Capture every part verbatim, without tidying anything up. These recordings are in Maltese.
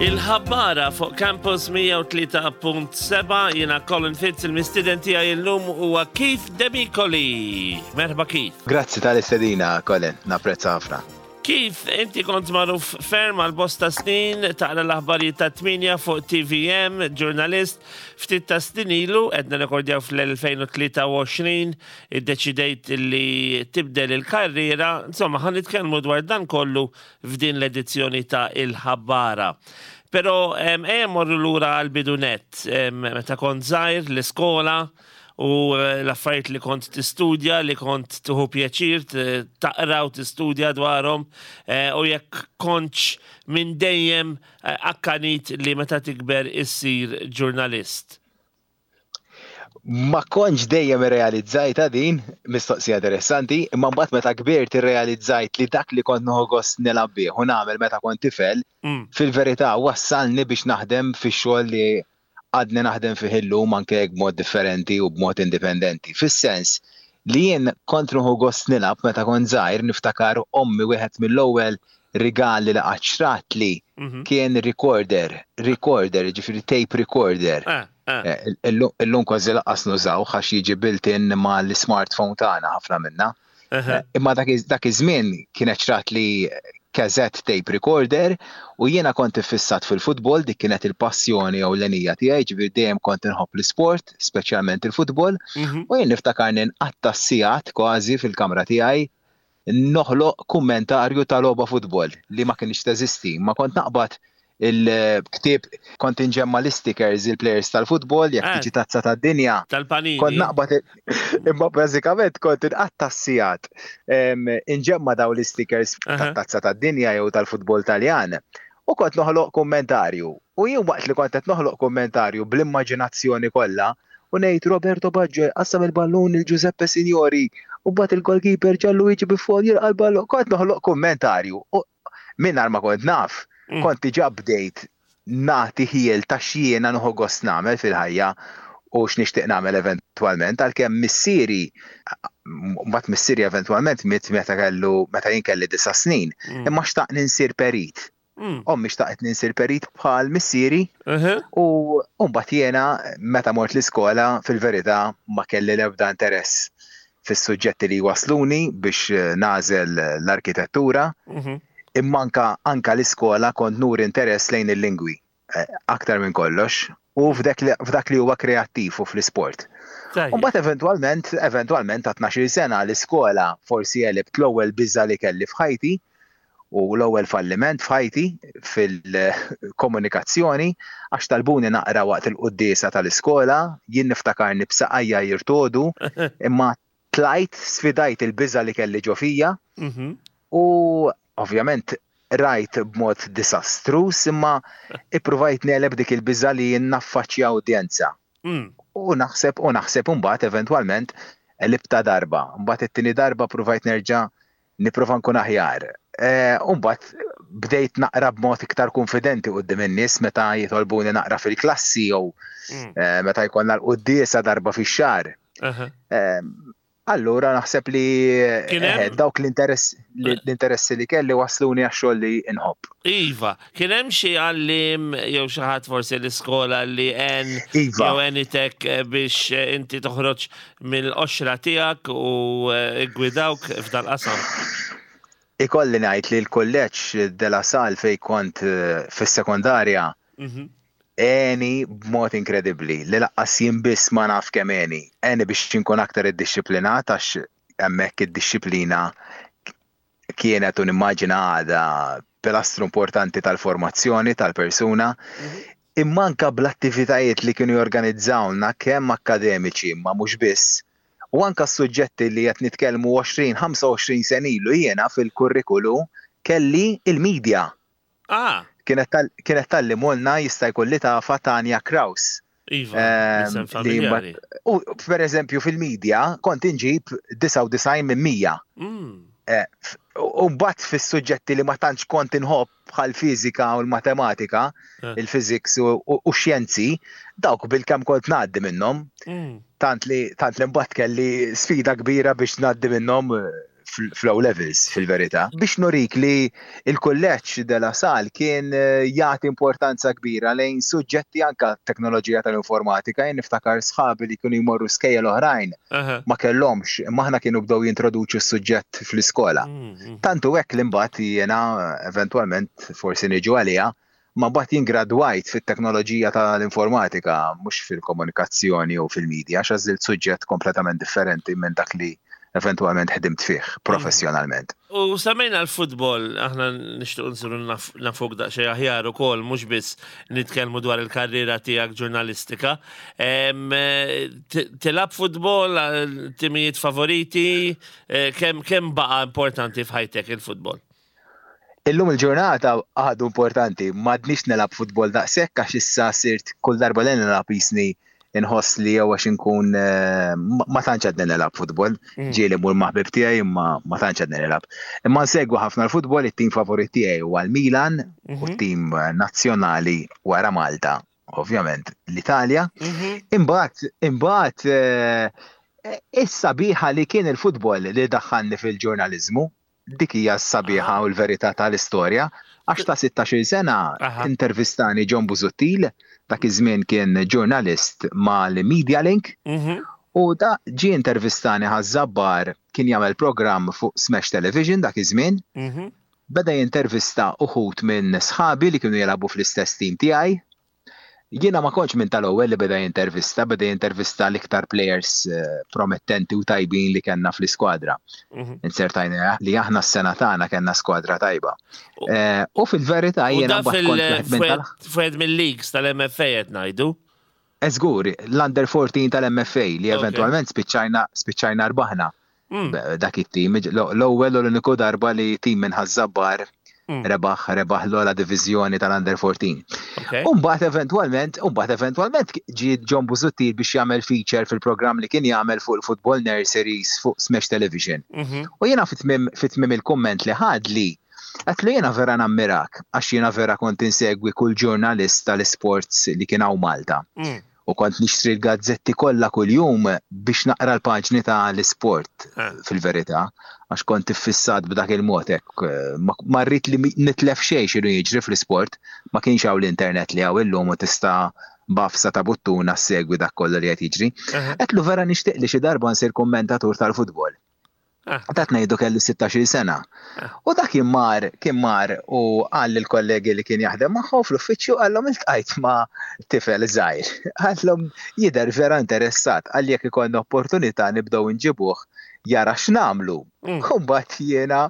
Il-ħabbara fuq campus mija u tlieta punt seba' jiena Colin Fitz il-mistiden tiegħi llum huwa Keith Debicoli. Merħba Keith. Grazzi tal-istedina, Colin, napprezza ħafna. Keith, inti kont magħruf ferm għal bosta snin taqra l-aħbarijiet ta' tminja fuq T V M, ġurnalist, ftit ta' snin ilu qedna rekordjaw fl-elfejn u tlieta u għoxrin iddeċidejt li tibdel il-karriera, insomma ħan nitkellmu dwar dan kollu f'din l-edizzjoni ta' Il-ħabbara. Però ejja morru lura għall-bidunet, meta kont żgħir l-iskola u l-affarijiet li kont tistudja, li kont tuħu pjaċir taqra u tistudja dwarhom u jekk kontx minn dejjem akkanit li meta tikber issir ġurnalist. Ma kontx dejjem irrealizzajta din, mistoqsija interessanti, imma mbagħad meta kbirt irrealizzajt li dak li kont nieħu gost nilgħab bih u nagħmel meta kont tifel, fil-verità wassalni biex naħdem fix-xogħol li għadni naħdem fih illum anke b'mod differenti u b'mod indipendenti. Fis-sens li jien kont nieħu gost nilgħab meta kont żgħir niftakar ommi wieħed mill-ewwel rigali li qatt xtrat li kien recorder, recorder, ġifieri tape recorder. Illum kważi laqqas nużawh għax jiġi built-in mal-smartphone tagħna ħafna minnha. Imma dak iż-żmien kienet xtrat li cassette tape recorder u jiena kont fissat fil-futbol, dik kienet il-passjoni jew l-enija tiegħi, ġifieri dejjem kont inħobb l-isport, speċjalment il-futbol, u jien niftakarni nqatta' sigħat kważi fil-kamra tiegħi noħloq kummentarju ta' logħba futbol li ma kienx teżisti, ma kont naqbad il-ktieb kont inġemma l-stickers il-plejers tal-futbol jekk tiġi tazza tad-dinja. Tal-panini. Kont naqbad imma bażikament kont inqatta' sigħat inġemma daw l-stickers tat-tazza tad-dinja jew tal-futbol Taljan u kont noħloq kummentarju. U jien waqt li kont qed noħloq kummentarju bl-immaġinazzjoni kollha u ngħid Roberto Baggio qassam il-ballun il-Giuseppe Signori u mbagħad il-goalkeeper Gianluigi Buffon jilqa' l-ballun. Kont noħloq kummentarju u mingħajr ma kont naf kont diġà bdejt nagħti ħiel ta' x'jiena nieħu gost nagħmel fil-ħajja u x'nixtieq nagħmel eventwalment għalkemm missieri mbagħad missieri eventwalment miet meta kellu meta jien kelli disa' snin, imma xtaqt ninsir perit. Ommi xtaqt ninsir perit bħal missieri u mbagħad jiena meta mort l-iskola fil-verità ma kelli l-ebda interess fis-suġġetti li wasluni biex nagħżel l-arkitettura. Imma anka l-iskola kont nur interess lejn il-lingwi, aktar minn kollox, u f'dak li huwa kreattiv u fl-isport. U mbagħad eventwalment, eventwalment ta' tnax-il sena l-iskola forsi għelibt l-ewwel biża li kelli f'ħajti u l-ewwel falliment f'ħajti fil-komunikazzjoni għax talbuni naqra waqt il-quddiesa tal-iskola, jien niftakarni b'saqajja jirtodu, imma tlajt sfidajt il-biża li kelli ġo fija u ovvjament rajt b'mod disastrus imma ippruvajt neleb dik il-biża li naffaċċja udjenza. U naħseb u naħseb imbagħad eventwalment elibta darba. Mbagħad it-tieni darba provajt nerġa' nipprova nkun aħjar. U mbagħad bdejt naqra b'mod iktar konfidenti quddiem in-nies meta jitolbuni naqra fil-klassi jew meta jkollna l-quddiesa darba fix-xahar. Allura naħseb li dawk l-interessi li kelli wasluni għax-xogħol li inħobb. Iva, kien hemm xi għallim jew xi ħadd forsi l-iskola li għen jew għenitek biex inti toħroġ mill-qoxra tiegħek u ggwidawk f'dan qasam? Ikolli ngħid li l-kulleġġ de La Salle fejn kont fis-sekondarja Eni b'mod inkredibbli, li laqqas jien biss ma naf kemm eni. Eni biex inkun aktar iddixxiplinat għax hemmhekk id-dixxiplina kienet u nimmaġina għadha pilastru importanti tal-formazzjoni tal-persuna, imma anke bl-attivitajiet li kienu jorganizzawna kemm akkademiċi ma mhux biss. U anke s-suġġetti li qed nitkellmu għoxrin ħamsa u għoxrin sen ilu jiena fil-kurrikulu kelli il-medja. Ah. Kienet tallimulna jista' jkolli tafa Tanja Kraus. Iva, familjari. U per eżempju fil-medja kont inġib disa' u disgħin minn mija. U mbagħad fis-suġġetti li ma tantx kont inħobb bħal fiżika u l-matematika, il-physics u x-xjenzi, dawk bil-kemm kont ngħaddi minnhom. Tant li tant li mbagħad kelli sfida kbira biex ngħaddi minnhom flow levels fil-verità. Biex norik li il-kolleġġ de La Salle kien jagħti importanza kbira lejn suġġetti anke teknoloġija tal-informatika, jien niftakar sħabi li kienu jmorru skejjel oħrajn ma kellhomx, imma aħna kienu bdew jintroduċu s-suġġett fl-iskola. Tantu hekk li mbagħad jiena eventwalment forsi niġu għaliha, ma mbagħad jingradwajt fit-teknoloġija tal-informatika mhux fil-komunikazzjoni u fil-medja għax għażilt suġġett kompletament differenti minn dak li eventwalment ħdimt fih professjonalment. U semmejna l-futbol, aħna nixtiequ nsiru nafuk daqsxejn aħjar ukoll mhux biss nitkellmu dwar il-karriera tiegħek ġurnalistika. Tilab futbol, timijiet favoriti, kemm kemm baqa' importanti f'ħajtek il-futbol? Illum il-ġurnata għadu importanti, m'għadniex nelab futbol daqshekk għax issa sirt kull darba li nelab jisni inħoss li jew għax inkun ma tantx qed nelab futbol, ġieli mur maħbib tiegħi imma ma tantx qed nelab. Imma nsegwu ħafna l-futbol, it-tim favorit tiegħi huwa l-Milan u t-tim nazzjonali wara Malta, ovvjament l-Italja. Imbagħad imbagħad issa sabiħa li kien il-futbol li daħħalni fil-ġurnaliżmu. Dik hija s-sabiħa u l-verità tal-istorja, għax ta' sittax-il sena intervistani John Busuttil, dak iż-żmien kien ġurnalist mal-Media Link, u da ġie intervistani ħaż-żabbar kien jagħmel programm fuq Smash Television dak iż-żmien, beda jintervista uħud minn sħabi li kienu jilagħbu fl-istess tim tiegħi. Jiena ma kontx minn tal-ewwel li beda jintervista, beda jintervista l-iktar players promettenti u tajbin li kellna fl-iskwadra. Insertajna li aħna s-sena tagħna kellna skwadra tajba. U fil-verità jiena mbagħad kont f'wieħed mill-leagues tal-M F A qed ngħidu. Eżgur, l-under fourteen tal-M F A li eventwalment spiċċajna spiċċajna rbaħna dak it-tim. L-ewwel u l-uniku darba li tim minn ħaż-żabbar rebaħ rebaħ l-ola divizjoni tal-under fourteen. Umbagħad eventwalment, umbagħad eventwalment ġie John Busuttil biex jagħmel feature fil-programm li kien jagħmel fuq il-football nurseries fuq Smash Television. U jiena fit-tmiem il-kumment li ħadli qed li jiena vera nammirak għax jiena vera kont insegwi kull ġurnalist tal-isports li kien hawn Malta. U kont nixtri l-gazzetti kollha kuljum biex naqra l-paġni tal-isport fil-verità, għax kont iffissat b'dak il-mod hekk. Ma rrid li nitlef xejn x'inhu jiġri fl-isport, ma kienx hawn l-internet li hawn illum u tista' b'afsa ta' buttuna ssegwi dak kollu li qed jiġri. Qedlu vera nixtieq li xi darba nsir kummentatur tal-futbol. Dat ngħidu kellu sittax-il sena. U dak kien mar kien mar u qal lill-kollegi li kien jaħdem magħhom fl-uffiċċju qallhom iltqajt ma' tifel żgħir. Qallhom jidher vera interessat għal jekk ikollna opportunità nibdew inġibuh jara x'nagħmlu. U mbagħad jiena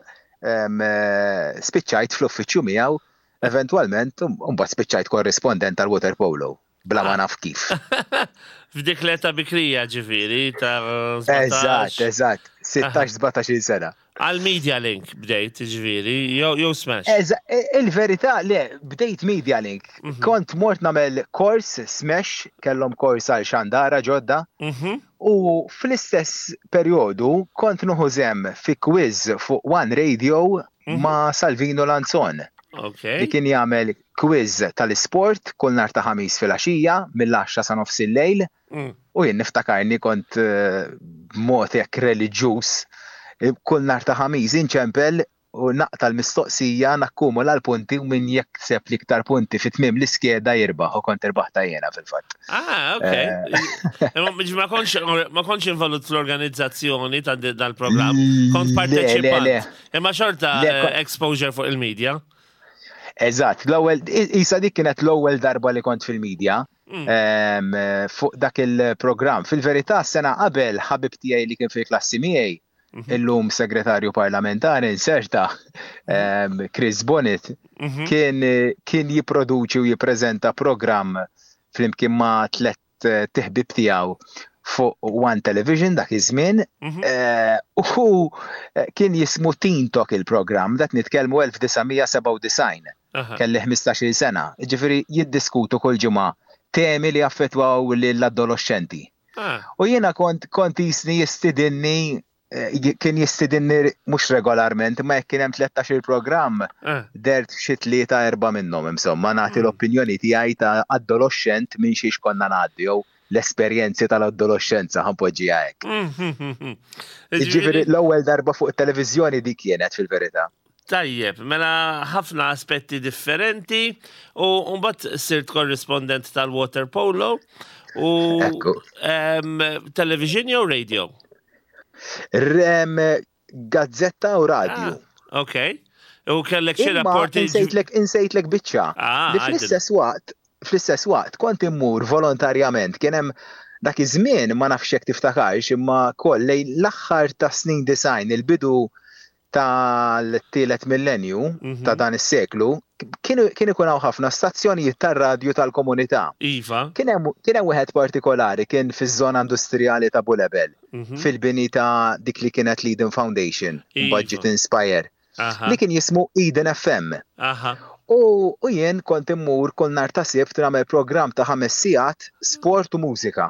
spiċċajt fl-uffiċċju miegħu eventwalment u mbagħad spiċċajt korrispondent tal-water polo. Bla ma naf kif. F'dik l-età bikrija ġifieri ta' Eżatt, eżatt. sittax sbatax-il sena. Għal Media Link bdejt ġifieri, jew Smash. Il-verità le, bdejt Media Link. Kont mort nagħmel kors Smash, kellhom kors għal xandara ġodda. U fl-istess perjodu kont nuħu żemm fi quiz fuq One Radio ma' Salvino Lanzon. Li kien jagħmel quiz tal-isport kull nhar ta' ħamis fil-għaxija mill-għaxra sa nofs il-lejl u jien niftakarni kont b'mod hekk reliġjuż kull nhar ta' ħamis inċempel u naqta l-mistoqsija nakkumula l-punti u min jekk seb l-iktar punti fit-tmiem l-iskeda jirbaħ u kont irbaħta jiena fil-fatt. Ah, ok. Ma kontx involut fl-organizzazzjoni ta' dal-programm, kont parteċipant. Imma xorta exposure fuq il-medja. Eżatt, l-ewwel isa dik kienet l-ewwel darba li kont fil-medja fuq dak il-programm. Fil-verità sena qabel ħabib tiegħi li kien fil-klassi miegħi, illum segretarju parlamentari inserta Chris Bonnet, kien kien jipproduċi u jippreżenta programm flimkien ma' tliet tiħbib tiegħu fuq One Television dak iż-żmien u kien jismu Teen Talk il-programm, dak nitkellmu elf tisa seba' u disgħin. Kelli ħmistax-il sena. Ġifieri jiddiskutu kull ġimgħa temi li affettwaw lill-adolescenti. U jiena kont kont jisni jistidinni kien jistidinni mhux regolarment, ma jekk kien hemm tlettax-il programm dert xi tlieta erba' minnhom insomma nagħti l-opinjoni tiegħi ta' adolescent minn xiex konna ngħaddi jew l-esperjenzi tal-adolescenza ħanpoġġija hekk. Jiġifieri l-ewwel darba fuq it-televiżjoni dik kienet fil-verità. Tajjeb, mela ħafna aspetti differenti u mbagħad sirt korrispondent tal-water polo u television jew radio? Gazzetta u radio. Okay. U kellek xi rapporti. Insejtlek insejtlek biċċa. Li fl-istess waqt, fl-istess waqt kont immur volontarjament kien hemm dak iż-żmien ma nafx jekk tiftakarx imma koll lejn l-aħħar ta' snin design il-bidu tal-tielet millenju ta' dan is-seklu kien ikun hawn ħafna stazzjonijiet tar-radju tal-komunità. Iva. Kien hemm kien hemm wieħed partikolari kien fiż-żona industrijali ta' Bulebel fil-bini ta' dik li kienet Leiden Foundation, Budget Inspire. Li kien jismu Eden F M. U jien kont immur kull nhar ta' sibt nagħmel programm ta' ħames sigħat sport u mużika.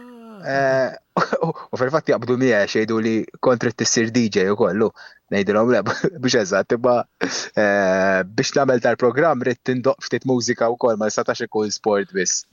U fil-fatt jaqbdu miegħi xejdu li kont trid tissir D J ukollu. Ngħidilhom le biex eżatt imma biex nagħmel tal-programm rid tindoq ftit mużika wkoll ma nistax ikun sport biss.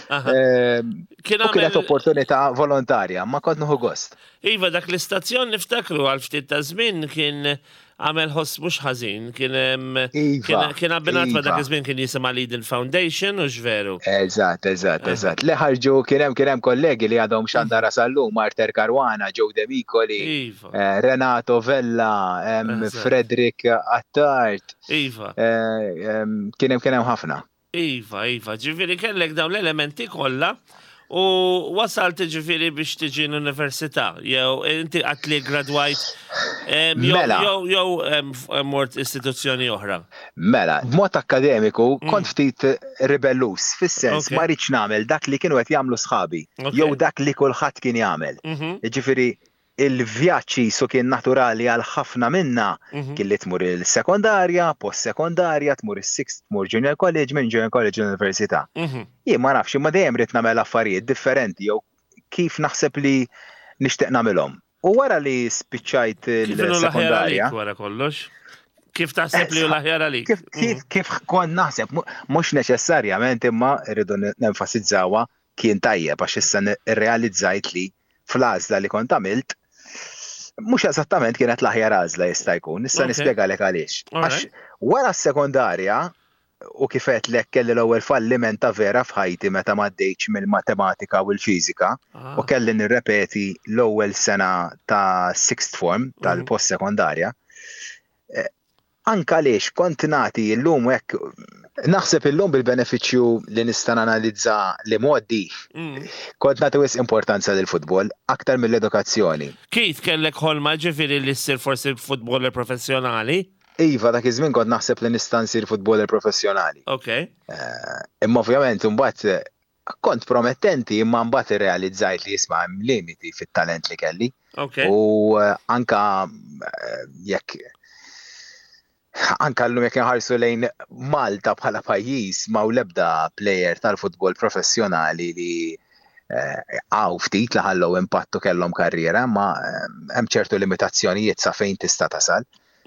Kienet opportunità volontarja, ma kont nieħu gost. Iva dak l-istazzjon niftakru għal ftit ta' żmien kien għamel ħoss mhux ħażin, kien abbinat ma dak iż-żmien kien jisimha Leiden Foundation u x'veru. Eżatt, eżatt, eżatt. Li ħarġu kien hemm kien hemm kollegi li għadhom xandara sallum, Marter Karwana, Joe De Micoli, Renato Vella, Frederick Attart. Iva. Kien hemm kien hemm ħafna. Iva, iva, ġifieri kellek dawn l-elementi kollha. U wasalt ġifiri biex tiġi l-università, jew inti għatli gradwajt jew mort istituzzjoni oħra. Mela, b'mod akademiku kont ftit ribellus, fis-sens ma rridx nagħmel dak li kienu qed jagħmlu sħabi, jew dak li kulħadd kien jagħmel. Ġifieri il-vjaġġi su kien naturali għal ħafna minna kien li tmur il-sekondarja, post-sekondarja, tmur il-sixth, tmur junior college, minn junior college l-università. Jien ma nafx, imma dejjem rid nagħmel affarijiet differenti jew kif naħseb li nixtieq nagħmilhom. U wara li spiċċajt il-sekondarja. Wara kollox. Kif taħseb li hu l-aħjar għalik? Kif kont naħseb, mhux neċessarjament imma rridu nenfasizzawha kien tajjeb għax issa irrealizzajt li fl-għażla li kont għamilt mhux eżattament kienet l-aħjar għażla jista' jkun, issa nispjegalek għaliex. Għax wara s-sekondarja u kif qedlek kelli l-ewwel falliment ta' vera f'ħajti meta m'għaddejtx mill-matematika u l-fiżika u kelli nirrepeti l-ewwel sena ta' sixth form tal-post-sekondarja. Anke għaliex kont nagħti llum hekk naħseb illum bil-benefiċċju li nista' nanalizza li modi kont nagħti wisq importanza lill-futbol aktar mill-edukazzjoni. Kif kellek ħolma ġifieri li ssir forsi futboller professjonali? Iva, dak iż-żmien kont naħseb li nista' nsir futboller professjonali. Okay. Imma ovvjament imbagħad kont promettenti imma mbagħad irrealizzajt li jisma' hemm limiti fit-talent li kelli. U anka jekk Anka llum jekk inħarsu lejn Malta bħala pajjiż ma' l-ebda plejer tal-futbol professjonali li għaw ftit li ħallew impattu kellhom karriera, ma hemm ċertu limitazzjonijiet sa fejn tista' tasal.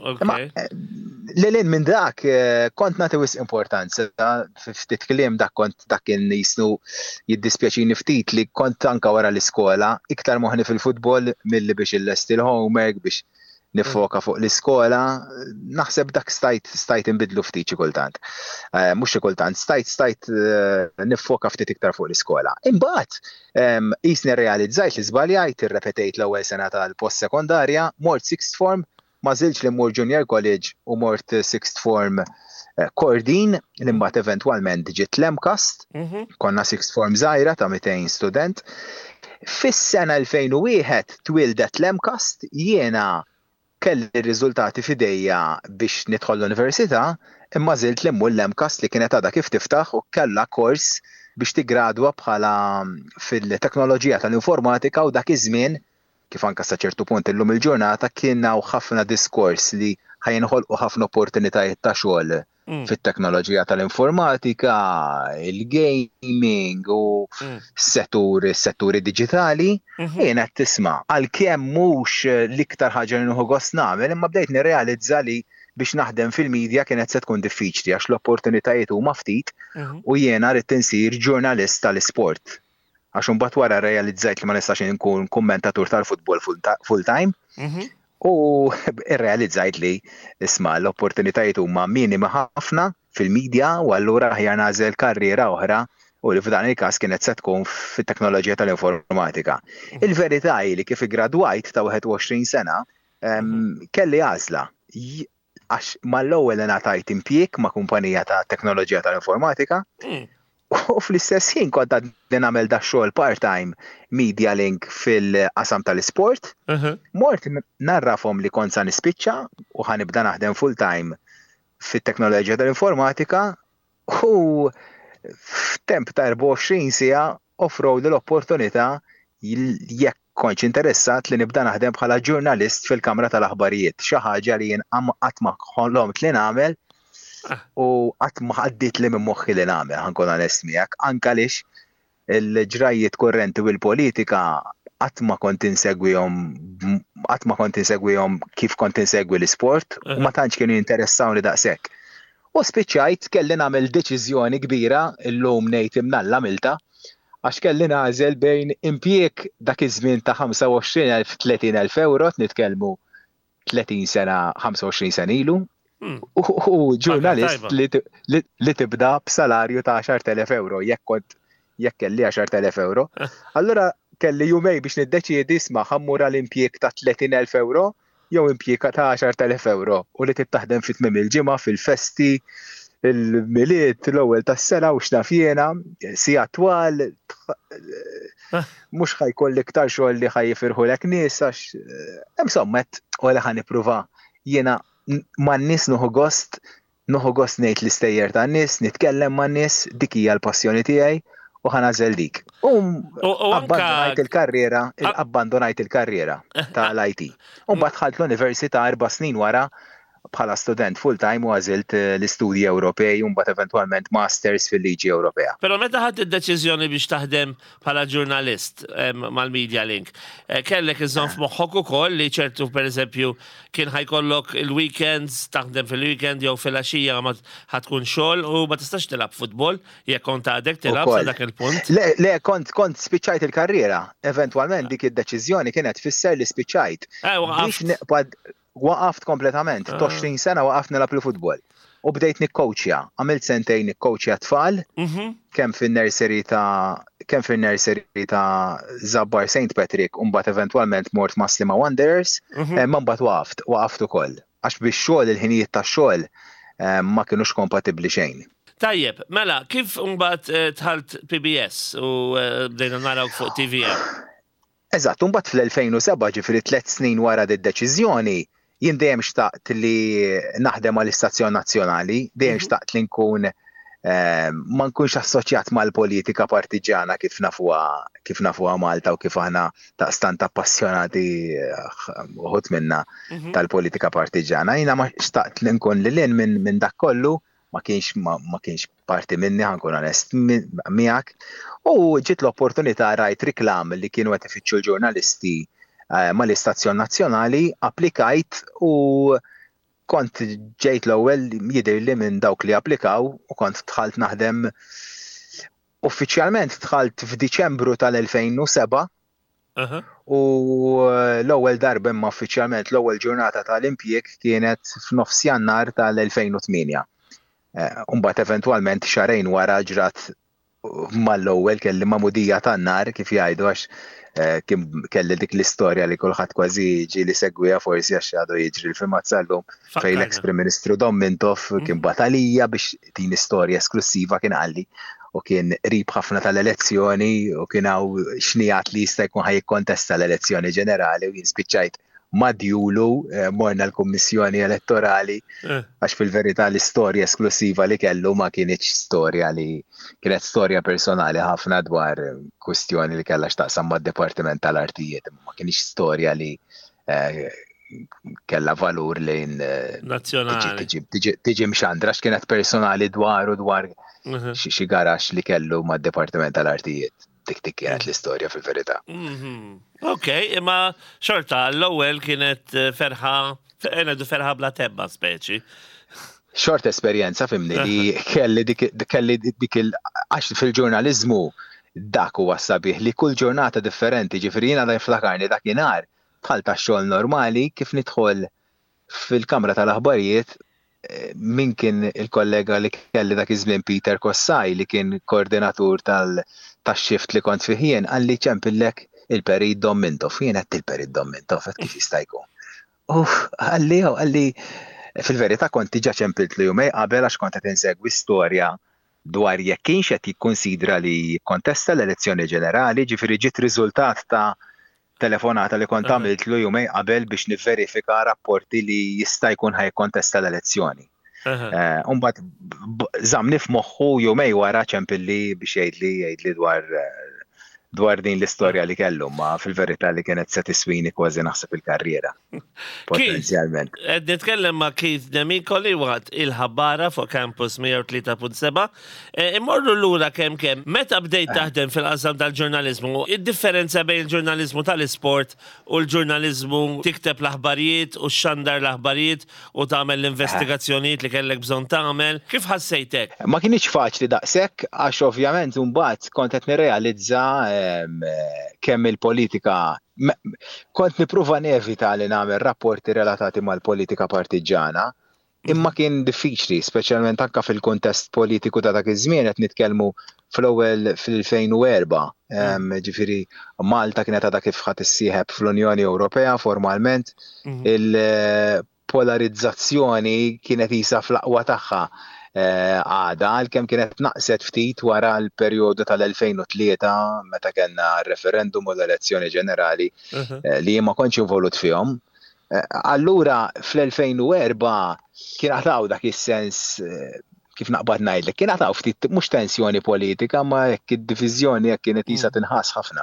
Lilin minn dak kont nagħti wisq importanza ftit kliem dak kont dak kien jisnu jiddispjaċini ftit li kont anke wara l-iskola iktar moħni fil-futbol milli biex illesti l-homework biex nifoka fuq l-iskola, naħseb dak stajt stajt inbidlu ftit xi kultant. Mhux xi kultant, stajt stajt nifoka ftit iktar fuq l-iskola. Imbagħad qisni rrealizzajt li żbaljajt irrepetejt l-ewwel sena tal-post-sekondarja, mort sixth form, ma żilx li mmur junior college u mort sixth form Kordin li mbagħad eventwalment ġiet Lemcast, konna sixth form żgħira ta' mئتين student. Fis-sena elfejn u wieħed twildet Lemcast, jiena kelli r-riżultati f'idejja biex nidħol l-università, imma żilt li mmur Lemcast li kienet għadha kif tiftaħ u kellha kors biex tigradwa bħala fil-teknoloġija tal-informatika u dak iż-żmien kif anke sa ċertu punt illum il-ġurnata kien hawn ħafna diskors li ħajinħolqu ħafna opportunitajiet ta' xogħol fit-teknoloġija tal-informatika, il-gaming u s-setturi setturi diġitali, jiena qed tisma' għalkemm mhux l-iktar ħaġa li nieħu gost nagħmel, imma bdejt nirrealizza li biex naħdem fil-medja kienet se tkun diffiċli għax l-opportunitajiet huma ftit u jiena rrid insir ġurnalist tal-isport. għax imbagħad wara realizzajt li ma nistax inkun kummentatur tal-futbol full time. U irrealizzajt li isma' l-opportunitajiet huma minimi ħafna fil-medja u allura aħjar nagħżel karriera oħra u li f'dan il-każ kienet se tkun fit-teknoloġija tal-informatika. Il-verità hi li kif igradwajt ta' wieħed u għoxrin sena kelli għażla għax mal-ewwel ingħatajt impjieg ma' kumpanija ta' teknoloġija tal-informatika. U fl-istess ħin kont għadni nagħmel da xogħol part-time Media Link fil-qasam tal-isport. Mort narrafhom li kont sa nispiċċa u ħanibda naħdem full-time fit-teknoloġija tal-informatika u f'temp ta' erba' u għoxrin siegħa offrow l-opportunità jekk kontx interessat li nibda naħdem bħala ġurnalist fil-Kamra tal-Aħbarijiet, xi ħaġa li jien qatt ma ħolomt li nagħmel u qatt ma ħaddit li minn moħħi li nagħmel ħankun onest miegħek, anke għaliex il-ġrajiet kurrenti u l-politika qatt ma kont insegwihom qatt ma kont insegwihom kif kont insegwi l-isport u ma tantx kienu jinteressawni daqshekk. U spiċċajt kelli nagħmel deċiżjoni kbira illum ngħid imnalla għamilta għax kelli nagħżel bejn impjieg dak iż-żmien ta' ħamsa u għoxrin elf tletin elf euro, nitkellmu tletin sena ħamsa u għoxrin sena ilu, u ġurnalist li tibda b'salarju ta' għaxar elef euro, jekk kont jekk kelli għaxar elef euro. Allura kelli jumej biex niddeċiedi isma' ħammur l-impjieg ta' tletin elf euro jew impjieg ta' għaxar elef euro u li tib taħdem fit tmiem il-ġimgħa fil-festi il-miliet l-ewwel tas-sena u x'naf jiena, sija twal, mhux ħajkoll iktar xogħol li ħajjifirħulek nies għax insomma u li ħanippruva jiena man-nies nieħu gost, nieħu gost ngħid l-istejjer tan-nies, nitkellem man-nies, dik hija l-passjoni tiegħi u ħanażel dik. U abbandonajt il-karriera, abbandonajt il-karriera tal-I T. U mbagħad ħadt l-università erba' snin wara bħala student full-time u għażilt l-istudji Ewropej u mbagħad eventwalment masters fil-liġi Ewropea. Però meta ħadd id-deċiżjoni biex taħdem bħala ġurnalist mal-Media Link, kellek iżżomm f'moħħok ukoll li ċertu pereżempju kien ħajkollok il-weekends taħdem fil-weekend jew fil-għaxija ma ħatkun xogħol u ma tistax tilab futbol jekk kont għadek tilab sa dak il-punt. Le, le kont kont spiċċajt il-karriera. Eventwalment dik id-deċiżjoni kienet fisser li spiċċajt. Biex neqbad waqaft kompletament, għoxrin sena waqaft nilab il-futbol. U bdejt nikkoċja, għamilt sentejn nikkoċja tfal, kemm fin-nursery ta' kemm fin-nursery ta' Zabbar Saint Patrick u mbagħad eventwalment mort Maslima Wanderers, ma mbagħad waqaft, waqaft ukoll. Għax bix-xogħol il-ħinijiet tax-xogħol ma kinux kompatibbli xejn. Tajjeb, mela, kif mbagħad tħalt P B S u bdejna naraw fuq T V M? Eżatt, mbagħad fl-elfejn u seba' ġifieri tliet snin wara d-deċiżjoni jien dejjem xtaqt li naħdem għall-Istazzjon Nazzjonali, dejjem xtaqt li nkun ma nkunx assoċjat mal-politika partiġana kif nafuha kif nafuha Malta u kif aħna taqstant appassjonati uħud minna tal-politika partiġana. Jiena ma xtaqt li nkun lil hinn minn min dak kollu, ma kienx ma kienx parti minni ħankun onest miegħek. U ġiet l-opportunità rajt riklam li kienu qed ifittxu l-ġurnalisti mal-Istazzjon Nazzjonali, applikajt u kont ġejt l-ewwel jidher li minn dawk li applikaw u kont dħalt naħdem uffiċjalment dħalt f'Diċembru tal-elfejn u seba' u l-ewwel darba imma uffiċjalment l-ewwel ġurnata tal-impjieg kienet f'nofs Jannar tal-elfejn u tminja. Mbagħad eventwalment xarejn wara ġrat mal-ewwel kelli mamudija tan-nar kif jgħidu għax kelli dik l-istorja li kulħadd kważi ġieli segwiha forsi għax għadu jiġri l-film Azzallum fejn l-ex-Prim Ministru Domintov kien batalija biex din istorja esklusiva kien għalli u kien qrib ħafna tal-elezzjoni u kien hawn xnijat li jista' jkun ħajjikkontesta l-elezzjoni ġenerali u jien spiċċajt madjulu morna l-Kummissjoni Elettorali għax fil-verità l-istorja esklusiva li kellu ma kienx storja li kienet storja personali ħafna dwar kwestjoni li kellha x'taqsam mad-Dipartiment tal-Artijiet, ma kienx storja li kellha valur lejn nazzjonali. Tiġi mxandra x'kienet personali dwar u dwar xi garax li kellu mad-Dipartiment tal-Artijiet. Dik dik kienet l-istorja fil-verità. Ok, imma xorta l-ewwel kienet ferħa, għenedu ferħa bla tebba speċi. Xort esperjenza fimni li kelli dik il- għax fil-ġurnalizmu dak huwa sabiħ li kull ġurnata differenti, ġifieri jiena niftakarni dakinhar bħal tax-xogħol normali kif nidħol fil-kamra tal-aħbarijiet min kien il-kollega li kelli dak iż-żmien Peter Kossaj li kien koordinatur tax-xift li kont fih jien qalli ċempillek il-Perid Dommintov, jien qed il-Perid Dommintov qed kif jista' jkun. Uff, qalli qalli fil-verità kont diġà ċempilt li jumej qabel għax kont qed insegwi storja dwar jekk kienx qed jikkunsidra li jikkontesta l-elezzjoni ġenerali, ġifieri ġiet riżultat ta' telefonata li kont għamilt lu jumej qabel biex nivverifika rapporti li jista' jkun ħajkontesta l-elezzjoni. Umbagħad żammni f'moħħu jumej wara ċempilli biex jgħidli jgħidli dwar dwar din l-istorja li kellu, ma fil-verità li kienet se tiswini kważi naħseb il-karriera. Potenzjalment. Qed nitkellem ma' Keith Demikoli waqt il-ħabbara fuq campus mija u tlieta punt seba'. Immorru lura kemm kemm meta bdejt taħdem fil-qasam tal-ġurnaliżmu, id-differenza bejn il-ġurnaliżmu tal-isport u l-ġurnaliżmu tikteb l-aħbarijiet u xandar l-aħbarijiet u tagħmel l-investigazzjonijiet li kellek bżonn tagħmel, kif ħassejtek? Ma kienx faċli daqshekk għax ovvjament imbagħad kont qed nirrealizza kemm il-politika kont nipprova nevita li nagħmel rapporti relatati mal-politika partiġana, imma kien diffiċli, speċjalment anke fil-kuntest politiku ta' dak iż-żmien qed nitkellmu fl-ewwel fil-elfejn u erba'. Ġifieri Malta kienet għadha kif ħadd issieħeb fl-Unjoni Ewropea formalment, il-polarizzazzjoni kienet isa fl-aqwa tagħha għada għalkemm kienet naqset ftit wara l-perjodu tal-elfejn u tlieta meta kellna r-referendum u l-elezzjoni ġenerali li ma kontx involut fihom. Allura fl-elfejn u erba' kien għataw dak is-sens kif naqbad ngħidlek, kien għataw ftit mhux tensjoni politika ma jekk id-diviżjoni jekk kienet isa tinħass ħafna.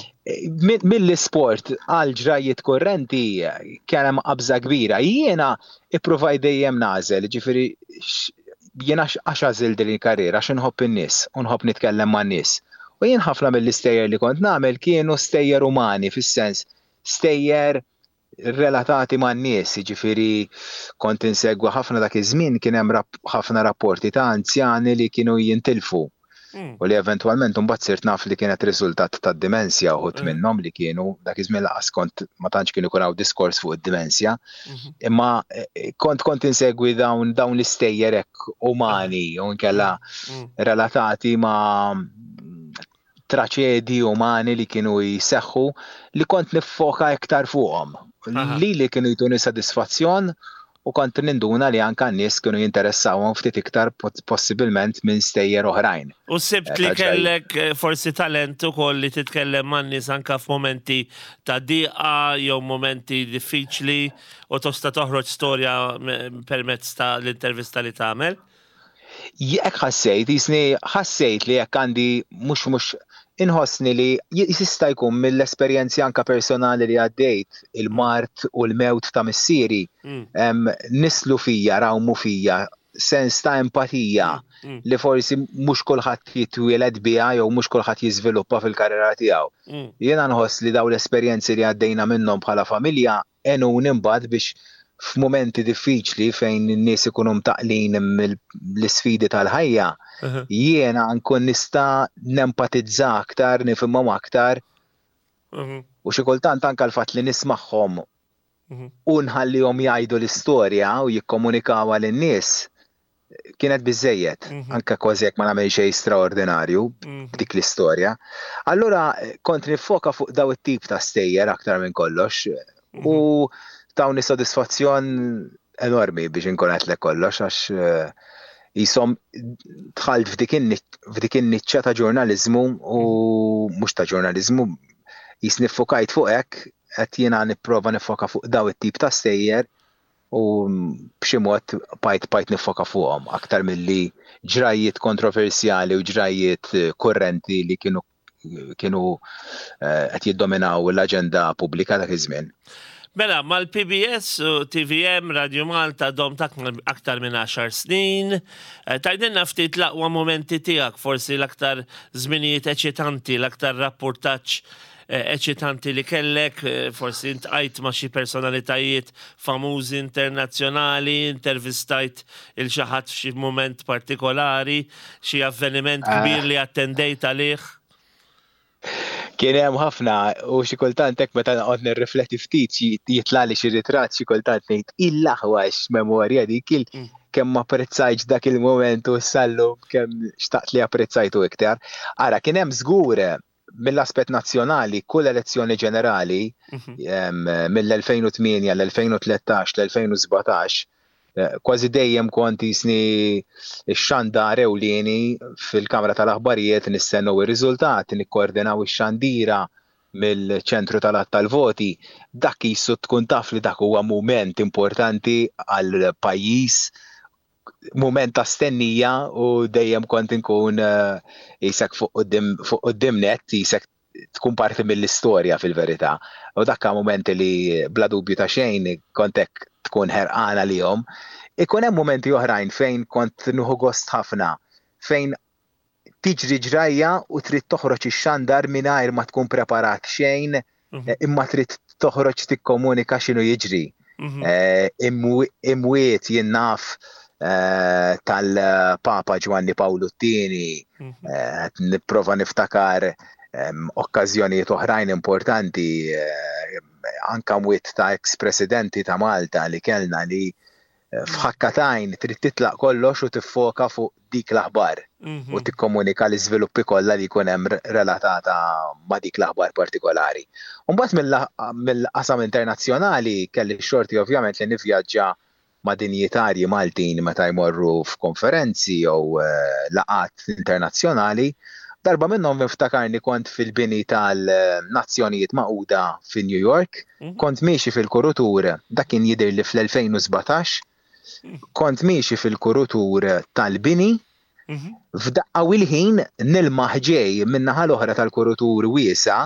Mill-isport għal ġrajiet korrenti kien hemm qabża kbira. Jiena ippruvaj dejjem nagħżel, ġifieri jiena għax għażil din il-karriera għax inħobb in-nies u nħobb nitkellem man-nies. U jien ħafna mill-istejjer li kont nagħmel kienu stejjer umani fis-sens stejjer relatati man-nies, jiġifieri kont insegwa ħafna dak iż-żmien kien hemm ħafna rapporti ta' anzjani li kienu jintilfu. U li eventwalment imbagħad sirt naf li kienet riżultat tad-dimensja uħud minnhom li kienu dak iż-żmien laqas kont ma tantx kienu jkun hawn diskors fuq id-dimensja, imma kont kont insegwi dawn dawn l-istejjer hekk umani u nkella relatati ma' traċedji umani li kienu jseħħu li kont niffoka iktar fuqhom. Li li kienu jtuni sodisfazzjon u kont ninduna li anke n-nies kienu jinteressawhom ftit iktar possibilment minn stejjer oħrajn. U sibt li kellek forsi talent ukoll li titkellem man-nies anke f'momenti ta' dieqa jew momenti diffiċli u tosta toħroġ storja permezz ta' l-intervista li tagħmel? Jekk ħassejt, jisni ħassejt li jekk għandi mhux mhux inħossni li jista' jkun mill-esperjenzi anke personali li għaddejt il-mart u l-mewt ta' missieri nislu fija, rawmu fija sens ta' empatija li forsi mhux kulħadd jitwieled biha jew mhux kulħadd jiżviluppa fil-karriera tiegħu. Jiena nħoss li dawn l-esperjenzi li għaddejna minnhom bħala familja għenun imbagħad biex f'momenti diffiċli fejn in-nies ikunu mtaqlin mill-isfidi tal-ħajja, jiena nkun nista' nempatizza aktar, nifhimhom aktar. U xi kultant anke l-fatt li nismagħhom u nħallihom jgħidu l-istorja u jikkomunikawha lin-nies kienet biżżejjed, anke kważi jekk ma nagħmel xejn straordinarju dik l-istorja. Allura kont nifoka fuq daw it-tip ta' stejjer aktar minn kollox u tawni sodisfazzjon enormi biex inkun għetlek kollox għax jisom tħalt f'dik in-niċċa ta' ġurnaliżmu u mhux ta' ġurnaliżmu jisni ffokajt fuq hekk qed jiena nipprova nifoka fuq daw it-tip ta' stejjer u b'xi mod bajt bajt nifoka fuqhom aktar milli ġrajiet kontroversjali u ġrajiet kurrenti li kienu kienu qed jiddominaw l-aġenda pubblika dak iż-żmien. Mela, mal-P B S u T V M, Radio Malta, dom ta' aktar minn għaxar snin. Tajdinna ftit l-aqwa momenti tiegħek, forsi l-aktar żminijiet eċitanti, l-aktar rapportaġġ eċitanti li kellek, forsi intqajt ma' xi personalitajiet famużi internazzjonali, intervistajt il-xi ħadd f'xi moment partikolari, xi avveniment kbir li attendejt għalih. Kien hemm ħafna u xi kultant hekk meta noqgħod nirrifletti ftit jitla' li xi ritratt xi kultant ngħid il-laħwa x-memorja dik il kemm ma apprezzajtx dak il-moment u sallu kemm xtaqt li apprezzajtu iktar. Ara kien hemm żgur mill-aspett nazzjonali kull elezzjoni ġenerali mill-elfejn u tminja l-elfejn u tlettax l-elfejn u sbatax kważi dejjem kont jisni x-xandar ewlieni fil-Kamra tal-Aħbarijiet nistennew ir-riżultati, nikkoordinaw ix-xandira mill-ċentru tal-att tal-voti. Dak qisu tkun taf li dak huwa mument importanti għal pajjiż, mument ta' stennija u dejjem kont inkun jisek fuq qudiem net, jisek tkun parti mill-istorja fil-verità. U dak momenti li bla dubju ta' xejn kont hekk tkun ħerqana lihom. Ikun hemm momenti oħrajn fejn kont nieħu gost ħafna, fejn tiġri ġrajja u trid toħroġ ix-xandar mingħajr ma tkun preparat xejn, imma trid toħroġ tikkomunika x'inhu jiġri. Imwiet jien naf tal-Papa Ġwanni Pawlu t-tieni, nipprova niftakar okkażjonijiet oħrajn importanti, anke mwiet ta' ex-presidenti ta' Malta li kellna li f'ħakkatajn trid titlaq kollox u tiffoka fuq dik l-aħbar u tikkomunika l-iżviluppi kollha li jkun hemm relatata ma' dik l-aħbar partikolari. U mbagħad mill-qasam internazzjonali kelli xorti ovvjament li nivvjaġġa ma' dinjitarji Maltin meta jmorru f'konferenzi jew laqat internazzjonali. Darba minnhom niftakarni kont fil-bini tal-Nazzjonijiet Magħquda fi New York, kont miexi fil-kurutur, dak kien jidher li fl-elfejn u sbatax, kont miexi fil-kurutur tal-bini, f'daqqa wil-ħin nilmaħ ġej min-naħa l-oħra tal-kurutur wiesa',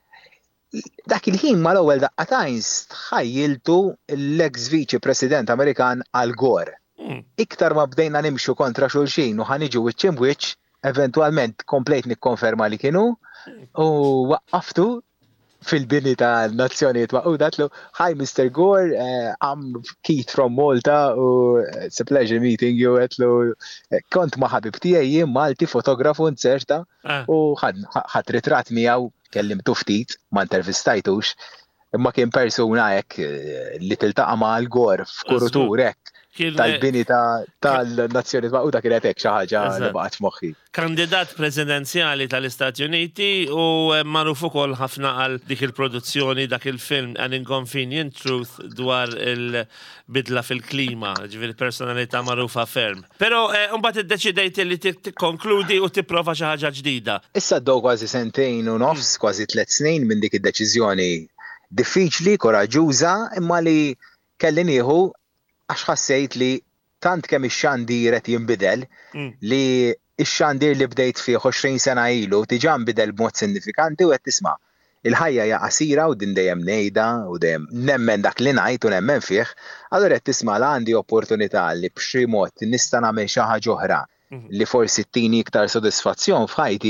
dak il-ħin mal-ewwel daqqatajn tħajjiltu l-ex Viċi President Amerikan Al Gore. Iktar ma bdejna nimxu kontra xulxin u ħaniġu wiċċ imwiċċ, eventualment komplejt nikkonferma li kienu u waqqaftu fil-bini tal-Nazzjonijiet Magħquda għatlu, "Hi Mister Gore, uh, I'm Keith from Malta u it's a pleasure meeting you." Għatlu, kont ma' ħabib tiegħi Malti, fotografu nserta u ħadd ritratt miegħu kellimtu ftit, ma intervistajtux, imma kien persuna hekk li tiltaqa' ma' Al Gore f'kurutur hekk tal-bini tal-Nazzjonijiet Magħquda kienet hekk xi ħaġa li baqgħet f'moħħi. Kandidat presidenzjali tal-Istati Uniti u magħruf ukoll ħafna għal dik il-produzzjoni dak il-film An Inconvenient Truth dwar il-bidla fil-klima, ġifieri personalità magħrufa ferm. Però mbagħad iddeċidejt li tikkonkludi u tipprova xi ħaġa ġdida. Issa ddew kważi sentejn u nofs, kważi tliet snin minn dik id-deċiżjoni diffiċli, koraġuża, imma li kelli nieħu għax ħassejt li tant kemm ix-xandir qed jinbidel li x-xandir li bdejt fih għoxrin sena ilu diġà nbidel b'mod sinifikanti u qed tisma' il-ħajja hija qasira u din dejjem ngħidha u dejjem nemmen dak li ngħid u nemmen fih, allura qed tisma' l għandi opportunità li b'xi mod nista' nagħmel xi ħaġa oħra li forsi ttini iktar sodisfazzjon f'ħajti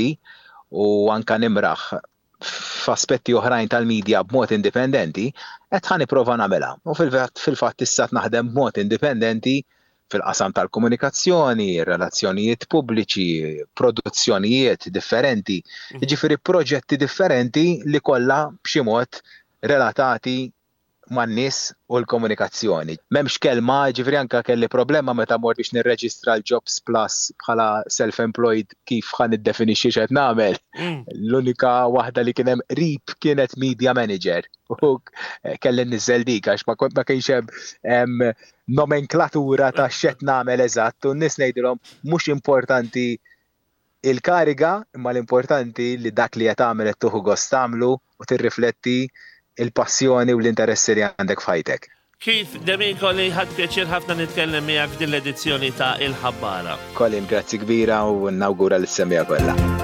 u anke nimraħ f'aspetti oħrajn tal-medja b'mod indipendenti, qed ħa nipprova nagħmilha. U fil-fatt issa naħdem b'mod indipendenti fil-qasam tal-komunikazzjoni, relazzjonijiet pubbliċi, produzzjonijiet differenti, jiġifieri proġetti differenti li kollha b'xi mod relatati man-nies u l-komunikazzjoni. M'hemmx kelma, ġifieri anke kelli problema meta mort biex nirreġistra l-Jobs Plus bħala self-employed kif ħa niddefinixxi x'qed nagħmel. L-unika waħda li kien hemm qrib kienet media manager. U kelli nniżel dik għax ma kienx hemm nomenklatura ta' x'qed nagħmel eżatt u n-nies ngħidilhom mhux importanti il-kariga, imma l-importanti li dak li qed tagħmel qed tieħu gost tagħmlu u tirrifletti il-passjoni u l-interessi li għandek f'ħajtek. Keith, Domenico li ħadd pjaċir ħafna nitkellem miegħek f'din l-edizzjoni ta' Il-Ħabbara. Colin, grazzi kbira u nawgura l-semmija kollha.